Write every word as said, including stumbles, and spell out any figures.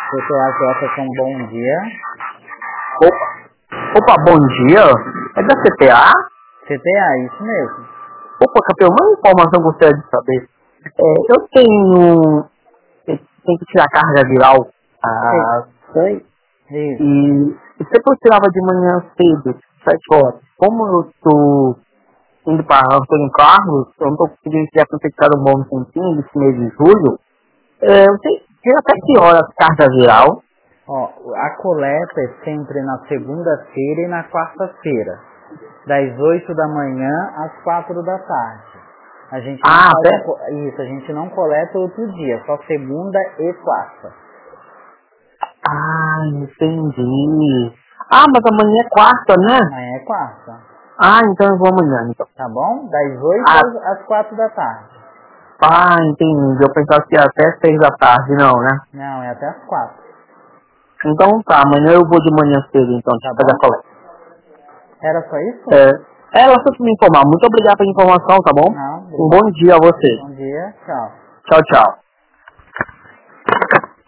C T A Jefferson, bom dia. Opa, opa, bom dia. É da C T A? C T A, isso mesmo. Opa, campeão, uma informação que eu gostaria de saber. É, eu tenho... Eu tenho que tirar carga viral. Ah, sei. Isso. E, e se eu tirava de manhã cedo, sete horas, como eu estou indo para Antônio Carlos, eu não estou conseguindo ter aproveitado um bom tempinho nesse mês de julho, é, eu tenho que tirar até que horas carga viral? Ó, a coleta é sempre na segunda-feira e na quarta-feira, das oito da manhã às quatro da tarde. A gente não Ah, faz até? a co- isso, a gente não coleta outro dia, só segunda e quarta. Ah, entendi. Ah, mas amanhã é quarta, né? Amanhã é quarta, Ah, então eu vou amanhã, então. tá bom? Das oito Ah, às, às quatro da tarde. ah, entendi. Eu pensava que ia até seis da tarde, não, né? Não, é até às quatro, Então tá, amanhã eu vou de manhã cedo, então, tá deixa eu fazer a bom? coleta. Era só isso? É, ela só me informar. Muito obrigado pela informação, tá bom? Não, Um obrigado. bom dia a você. Bom dia, tchau. Tchau, tchau.